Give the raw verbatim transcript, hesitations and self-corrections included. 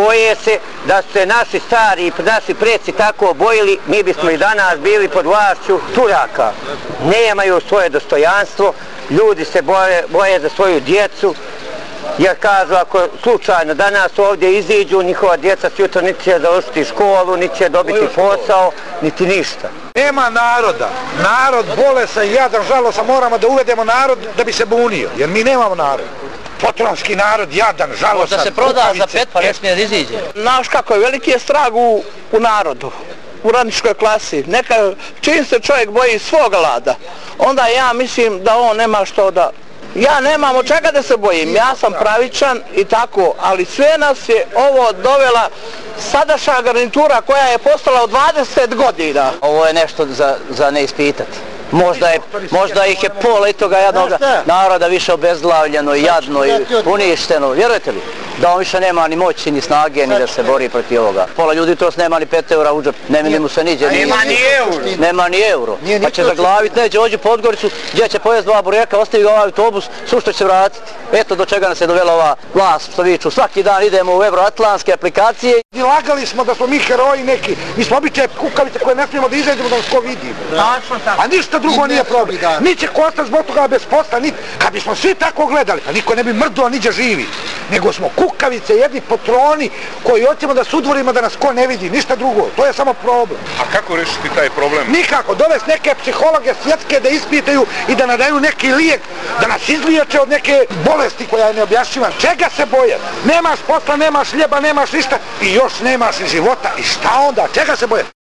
boje se da su se naši stari, naši preci tako bojili, mi bismo i danas bili pod vlašću Turaka. Nemaju svoje dostojanstvo, ljudi se boje, boje za svoju djecu, jer kažu ako slučajno danas ovdje iziđu, njihova djeca sutra niti će završiti školu, niti će dobiti posao, niti ništa. Nema naroda, narod bolesan i jadan, žalosan, moramo da uvedemo narod da bi se bunio, jer mi nemamo narod. Potronski narod, jadan, žalosan, da se proda za pet pa ne smije da iziđe. Znaš kako je, veliki je strah u, u narodu, u radničkoj klasi. Neka, čim se čovjek boji svog lada, onda ja mislim da on nema što da... Ja nemam od čega da se bojim, ja sam pravičan i tako, ali sve nas je ovo dovela sadašnja garnitura koja je postala od dvadeset godina. Ovo je nešto za, za ne ispitati. Možda, je, možda ih je pola i toga jednog naroda više obezglavljeno, jadno i uništeno. Vjerujete li? Da on više nema ni moći, ni snage, ni da se bori protiv ovoga. Pola ljudi to nema ni pet eura u džep, ne mili mu se niđe. Nema ni euro. Nema ni euro. Pa će zaglavit, neće ođi Podgoricu, gdje će pojest dva bureka, ostavi ga ovaj autobus, sušto će se vratiti. Eto do čega nas je dovela ova vlast, što viču. Svaki dan idemo u euroatlantske aplikacije. I lagali smo da smo mi heroji neki, mi smo običaj kukavice koje ne smijemo da izađemo da nas ko vidimo. A ništa drugo nije problem. Niće ko ostati zbog toga bez posla, niti. Kad bismo svi tako gledali, pa niko ne bi mrduo niđe živi. Nego smo kukavice, jedni potroni koji hoćemo da sudvorimo da nas ko ne vidi, ništa drugo. To je samo problem. A kako rešiti taj problem? Nikako, dovesti neke psihologe svjetske da ispitaju i da nadaju neki lijek, da nas izliječe od neke bolesti koja je neobjašnjiva. Čega se boje? Nemaš posla, nemaš hljeba, nemaš ništa i još nemaš života. I šta onda? Čega se boje?